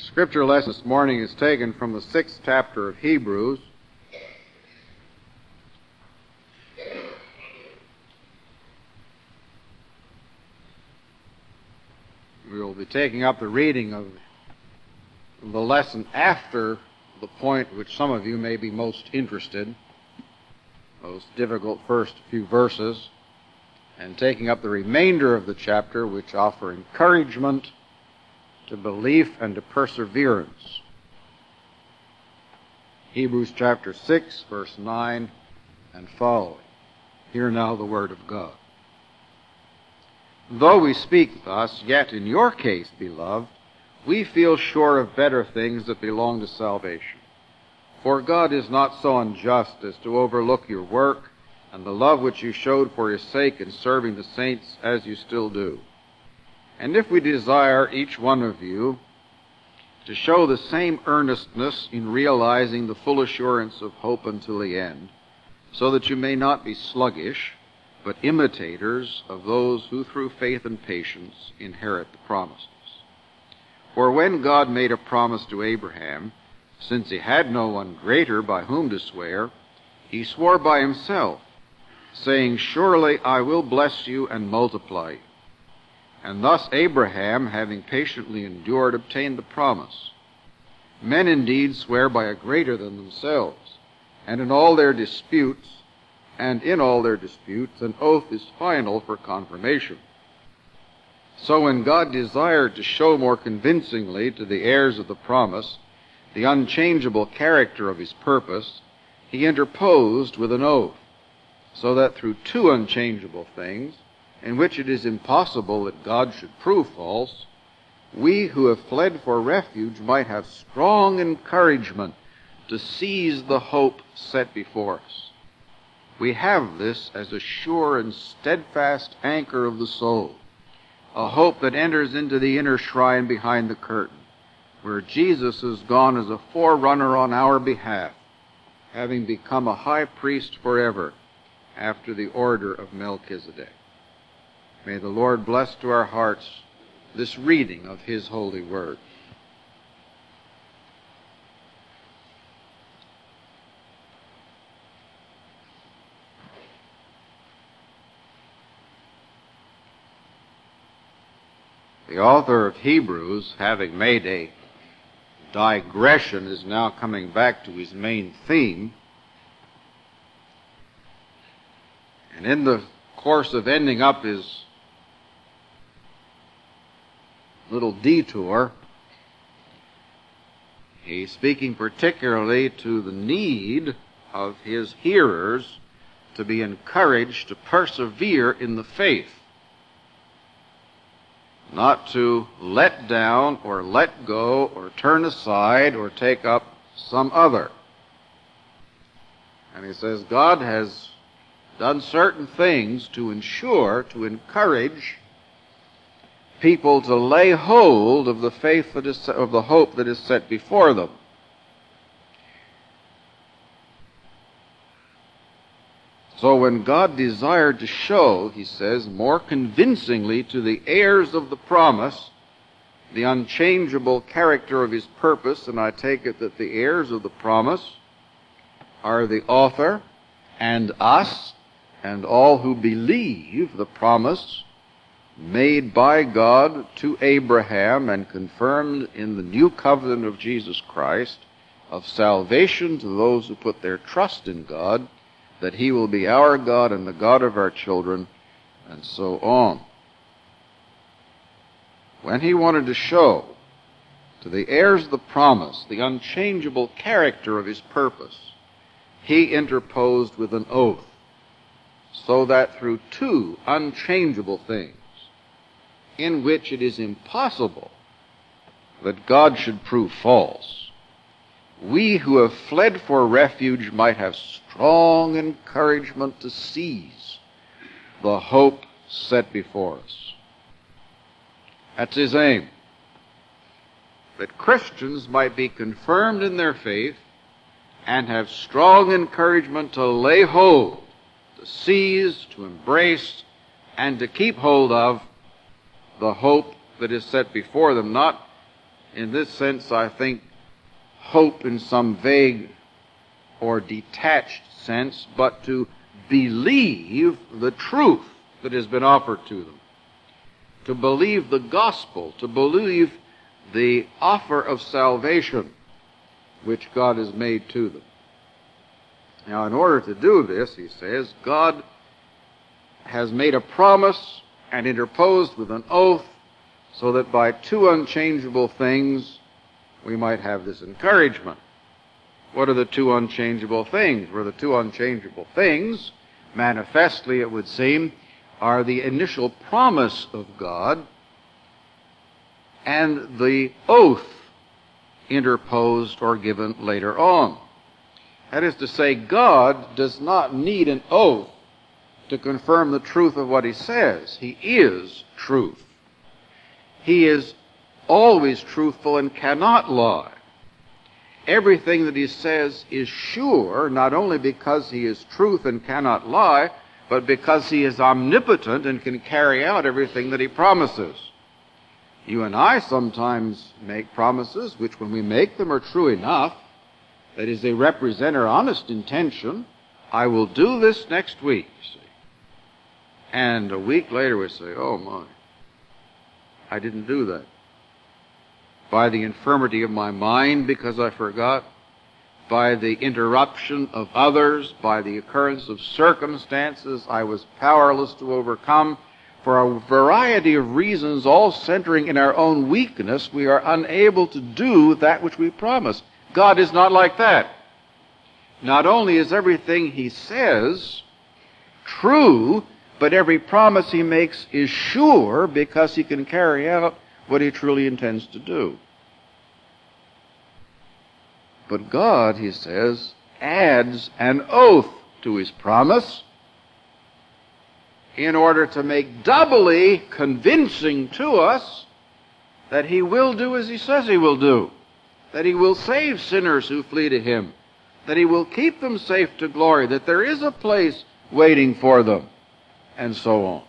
Scripture lesson this morning is taken from the 6th chapter of Hebrews. We will be taking up the reading of the lesson after the point which some of you may be most interested, those difficult first few verses, and taking up the remainder of the chapter which offer encouragement to belief and to perseverance. Hebrews chapter 6, verse 9 and following. Hear now the word of God. Though we speak thus, yet in your case, beloved, we feel sure of better things that belong to salvation. For God is not so unjust as to overlook your work and the love which you showed for his sake in serving the saints as you still do. And if we desire each one of you to show the same earnestness in realizing the full assurance of hope until the end, so that you may not be sluggish, but imitators of those who through faith and patience inherit the promises. For when God made a promise to Abraham, since he had no one greater by whom to swear, he swore by himself, saying, "Surely I will bless you and multiply you." And thus Abraham, having patiently endured, obtained the promise. Men indeed swear by a greater than themselves, and in all their disputes, an oath is final for confirmation. So when God desired to show more convincingly to the heirs of the promise the unchangeable character of his purpose, he interposed with an oath, so that through two unchangeable things, in which it is impossible that God should prove false, we who have fled for refuge might have strong encouragement to seize the hope set before us. We have this as a sure and steadfast anchor of the soul, a hope that enters into the inner shrine behind the curtain, where Jesus has gone as a forerunner on our behalf, having become a high priest forever after the order of Melchizedek. May the Lord bless to our hearts this reading of his holy word. The author of Hebrews, having made a digression, is now coming back to his main theme. And in the course of ending up his little detour, he's speaking particularly to the need of his hearers to be encouraged to persevere in the faith, not to let down or let go or turn aside or take up some other. And he says God has done certain things to encourage people to lay hold of the faith of the hope that is set before them. So when God desired to show, he says, more convincingly to the heirs of the promise the unchangeable character of his purpose, and I take it that the heirs of the promise are the author and us and all who believe the promise made by God to Abraham and confirmed in the new covenant of Jesus Christ of salvation to those who put their trust in God, that he will be our God and the God of our children, and so on. When he wanted to show to the heirs of the promise the unchangeable character of his purpose, he interposed with an oath, so that through two unchangeable things, in which it is impossible that God should prove false, we who have fled for refuge might have strong encouragement to seize the hope set before us. That's his aim, that Christians might be confirmed in their faith and have strong encouragement to lay hold, to seize, to embrace, and to keep hold of the hope that is set before them, not in this sense, I think, hope in some vague or detached sense, but to believe the truth that has been offered to them, to believe the gospel, to believe the offer of salvation which God has made to them. Now, in order to do this, he says, God has made a promise and interposed with an oath so that by two unchangeable things we might have this encouragement. What are the two unchangeable things? Well, the two unchangeable things, manifestly it would seem, are the initial promise of God and the oath interposed or given later on. That is to say, God does not need an oath to confirm the truth of what he says. He is truth. He is always truthful and cannot lie. Everything that he says is sure, not only because he is truth and cannot lie, but because he is omnipotent and can carry out everything that he promises. You and I sometimes make promises which, when we make them, are true enough. That is, they represent our honest intention. I will do this next week, you see. And a week later we say, oh my, I didn't do that. By the infirmity of my mind, because I forgot, by the interruption of others, by the occurrence of circumstances I was powerless to overcome. For a variety of reasons, all centering in our own weakness, we are unable to do that which we promise. God is not like that. Not only is everything he says true, but every promise he makes is sure because he can carry out what he truly intends to do. But God, he says, adds an oath to his promise in order to make doubly convincing to us that he will do as he says he will do, that he will save sinners who flee to him, that he will keep them safe to glory, that there is a place waiting for them, and so on.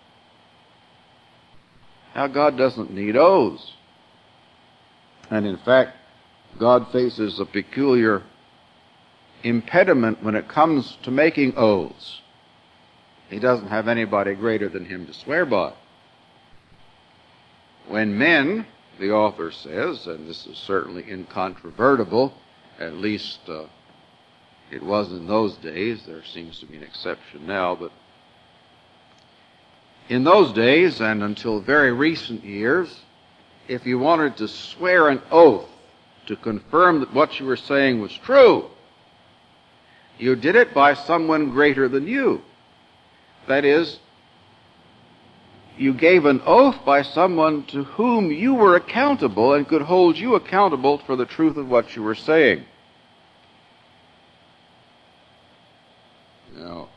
Now, God doesn't need oaths. And in fact, God faces a peculiar impediment when it comes to making oaths. He doesn't have anybody greater than him to swear by. When men, the author says, and this is certainly incontrovertible, at least it was in those days, there seems to be an exception now, but in those days and until very recent years, if you wanted to swear an oath to confirm that what you were saying was true, you did it by someone greater than you. That is, you gave an oath by someone to whom you were accountable and could hold you accountable for the truth of what you were saying. Now,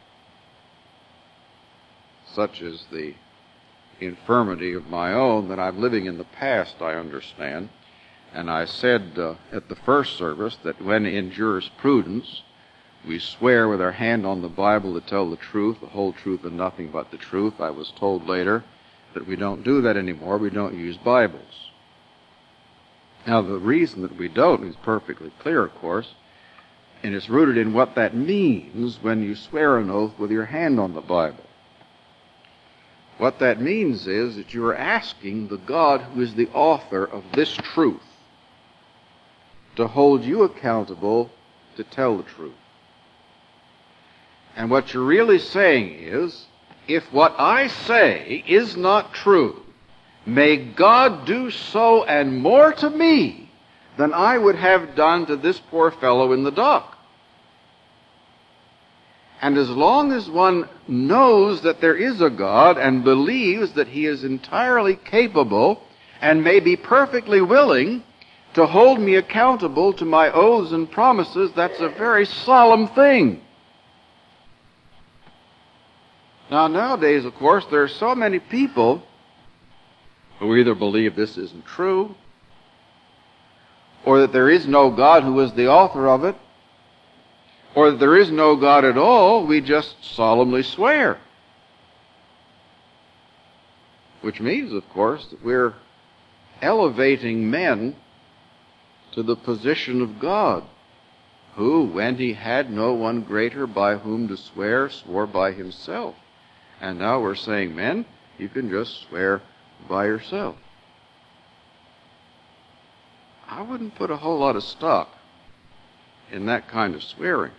such is the infirmity of my own that I'm living in the past, I understand. And I said at the first service that when in jurisprudence we swear with our hand on the Bible to tell the truth, the whole truth, and nothing but the truth, I was told later that we don't do that anymore. We don't use Bibles. Now, the reason that we don't is perfectly clear, of course, and it's rooted in what that means when you swear an oath with your hand on the Bible. What that means is that you are asking the God who is the author of this truth to hold you accountable to tell the truth. And what you're really saying is, if what I say is not true, may God do so and more to me than I would have done to this poor fellow in the dock. And as long as one knows that there is a God and believes that he is entirely capable and may be perfectly willing to hold me accountable to my oaths and promises, that's a very solemn thing. Now, nowadays, of course, there are so many people who either believe this isn't true, or that there is no God who is the author of it, or that there is no God at all. We just solemnly swear. Which means, of course, that we're elevating men to the position of God, who, when he had no one greater by whom to swear, swore by himself. And now we're saying, men, you can just swear by yourself. I wouldn't put a whole lot of stock in that kind of swearing.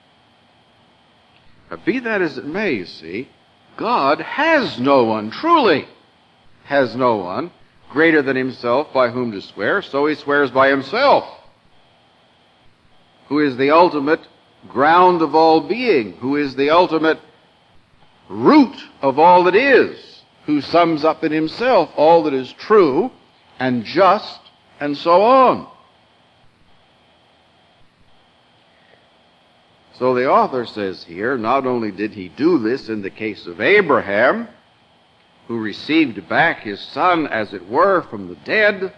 But be that as it may, you see, God has no one, truly has no one, greater than himself by whom to swear, so he swears by himself, who is the ultimate ground of all being, who is the ultimate root of all that is, who sums up in himself all that is true and just and so on. So the author says here, not only did he do this in the case of Abraham, who received back his son, as it were, from the dead,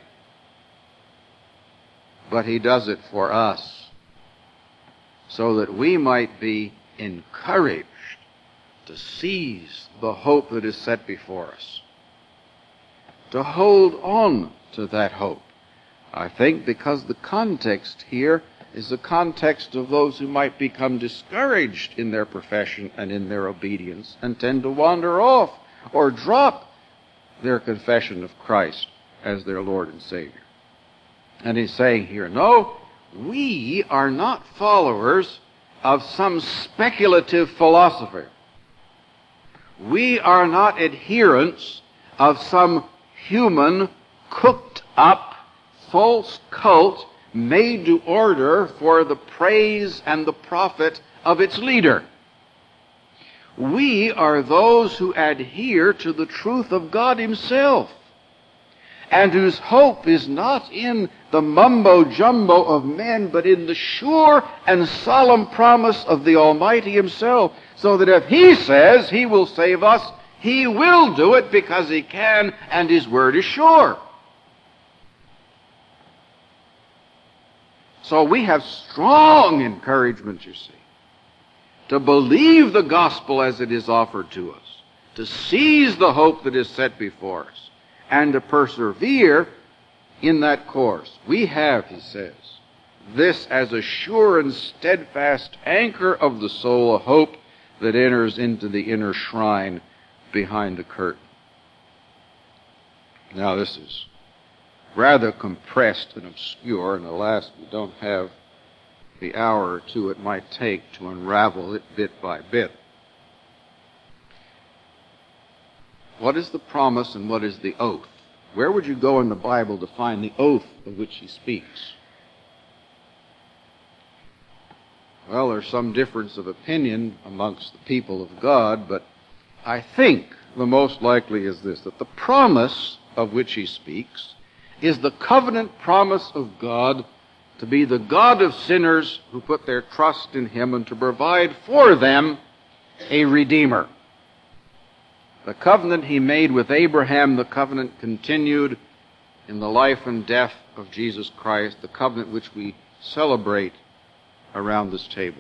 but he does it for us, so that we might be encouraged to seize the hope that is set before us, to hold on to that hope. I think because the context here is the context of those who might become discouraged in their profession and in their obedience and tend to wander off or drop their confession of Christ as their Lord and Savior. And he's saying here, no, we are not followers of some speculative philosopher. We are not adherents of some human, cooked-up, false cult made to order for the praise and the profit of its leader. We are those who adhere to the truth of God himself, and whose hope is not in the mumbo-jumbo of men, but in the sure and solemn promise of the Almighty himself, so that if he says he will save us, he will do it because he can, and his word is sure. So we have strong encouragement, you see, to believe the gospel as it is offered to us, to seize the hope that is set before us, and to persevere in that course. We have, he says, this as a sure and steadfast anchor of the soul, a hope that enters into the inner shrine behind the curtain. Now this is rather compressed and obscure, and alas, we don't have the hour or two it might take to unravel it bit by bit. What is the promise and what is the oath? Where would you go in the Bible to find the oath of which he speaks? Well, there's some difference of opinion amongst the people of God, but I think the most likely is this, that the promise of which he speaks is the covenant promise of God to be the God of sinners who put their trust in him and to provide for them a Redeemer. The covenant he made with Abraham, the covenant continued in the life and death of Jesus Christ, the covenant which we celebrate around this table.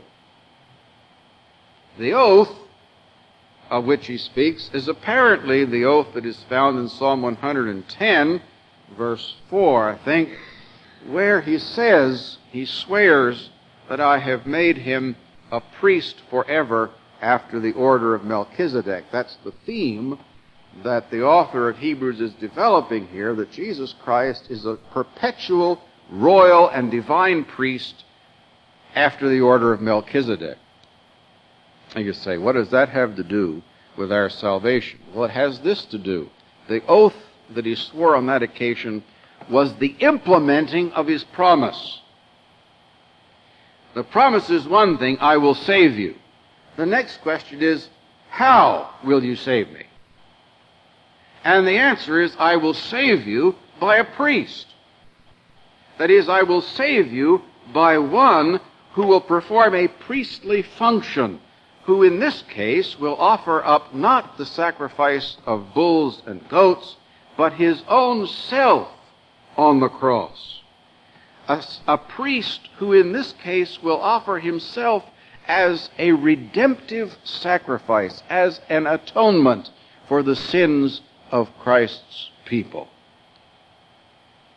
The oath of which he speaks is apparently the oath that is found in Psalm 110, verse 4, I think, where he says, he swears that I have made him a priest forever after the order of Melchizedek. That's the theme that the author of Hebrews is developing here, that Jesus Christ is a perpetual, royal, and divine priest after the order of Melchizedek. And you say, what does that have to do with our salvation? Well, it has this to do. The oath that he swore on that occasion was the implementing of his promise. The promise is one thing, I will save you. The next question is, how will you save me? And the answer is, I will save you by a priest. That is, I will save you by one who will perform a priestly function, who in this case will offer up not the sacrifice of bulls and goats, but his own self on the cross. A priest who in this case will offer himself as a redemptive sacrifice, as an atonement for the sins of Christ's people.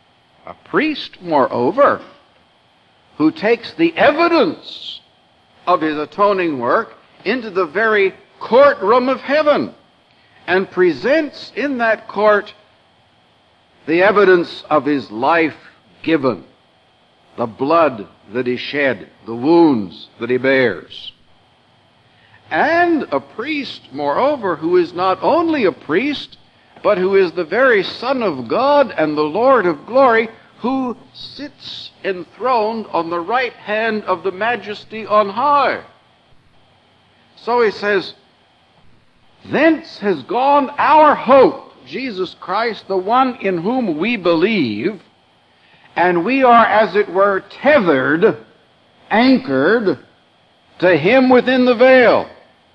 A priest, moreover, who takes the evidence of his atoning work into the very courtroom of heaven and presents in that court the evidence of his life given, the blood that he shed, the wounds that he bears. And a priest, moreover, who is not only a priest, but who is the very Son of God and the Lord of glory, who sits enthroned on the right hand of the Majesty on high. So he says, thence has gone our hope, Jesus Christ, the one in whom we believe, and we are, as it were, tethered, anchored to him within the veil.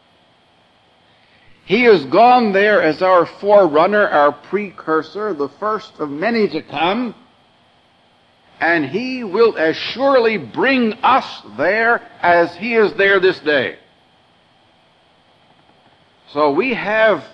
He has gone there as our forerunner, our precursor, the first of many to come, and he will as surely bring us there as he is there this day. So we have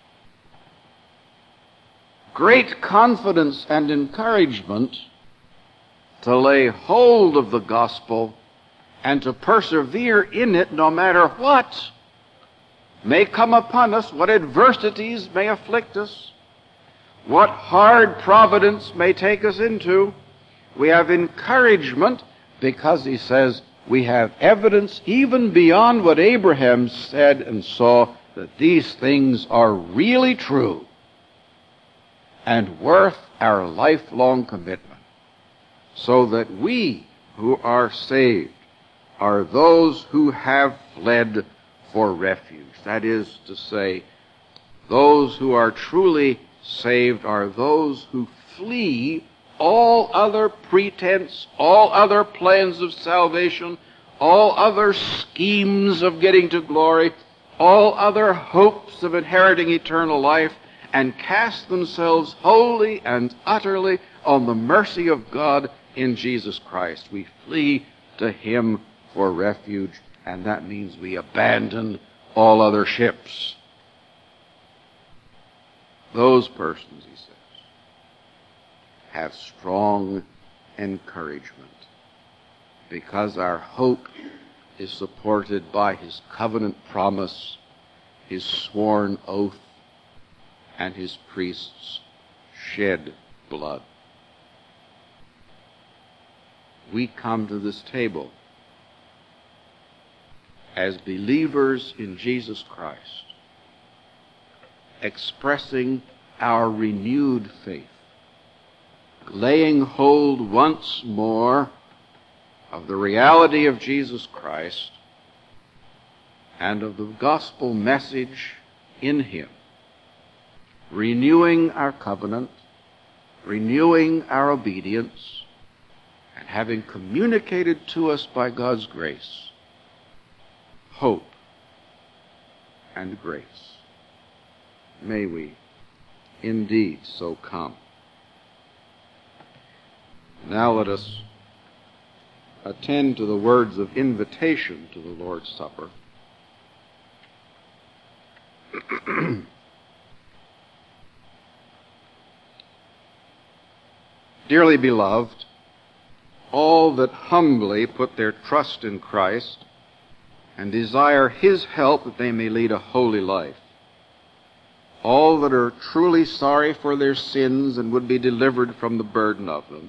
great confidence and encouragement to lay hold of the gospel and to persevere in it no matter what may come upon us, what adversities may afflict us, what hard providence may take us into. We have encouragement because, he says, we have evidence even beyond what Abraham said and saw that these things are really true and worth our lifelong commitment, so that we who are saved are those who have fled for refuge. That is to say, those who are truly saved are those who flee all other pretense, all other plans of salvation, all other schemes of getting to glory, all other hopes of inheriting eternal life, and cast themselves wholly and utterly on the mercy of God in Jesus Christ. We flee to him for refuge, and that means we abandon all other ships. Those persons, he says, have strong encouragement because our hope is supported by his covenant promise, his sworn oath, and his priest's shed blood. We come to this table as believers in Jesus Christ, expressing our renewed faith, laying hold once more of the reality of Jesus Christ and of the gospel message in him, renewing our covenant, renewing our obedience, and having communicated to us by God's grace hope and grace. May we indeed so come. Now let us attend to the words of invitation to the Lord's Supper. Dearly beloved, all that humbly put their trust in Christ and desire his help that they may lead a holy life, all that are truly sorry for their sins and would be delivered from the burden of them,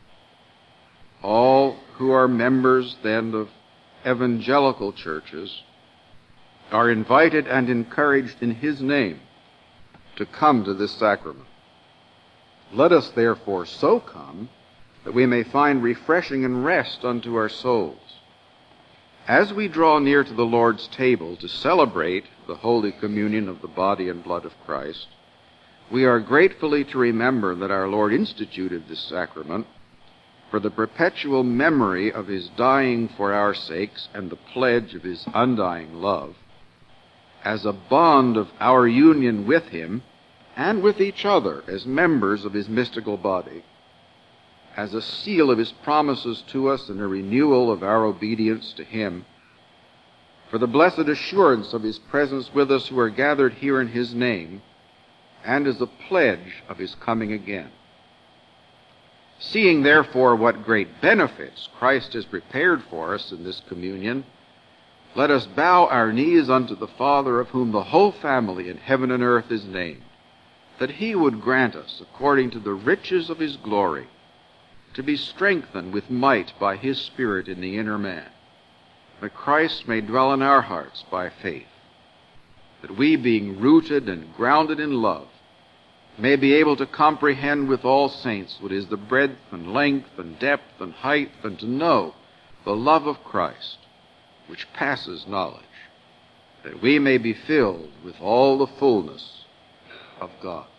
all who are members then of evangelical churches, are invited and encouraged in his name to come to this sacrament. Let us therefore so come that we may find refreshing and rest unto our souls. As we draw near to the Lord's table to celebrate the Holy Communion of the body and blood of Christ, we are gratefully to remember that our Lord instituted this sacrament for the perpetual memory of his dying for our sakes and the pledge of his undying love, as a bond of our union with him and with each other as members of his mystical body, as a seal of his promises to us and a renewal of our obedience to him, for the blessed assurance of his presence with us who are gathered here in his name, and as a pledge of his coming again. Seeing, therefore, what great benefits Christ has prepared for us in this communion, let us bow our knees unto the Father, of whom the whole family in heaven and earth is named, that he would grant us, according to the riches of his glory, to be strengthened with might by his Spirit in the inner man, that Christ may dwell in our hearts by faith, that we, being rooted and grounded in love, may be able to comprehend with all saints what is the breadth and length and depth and height, and to know the love of Christ, which passes knowledge, that we may be filled with all the fullness of God.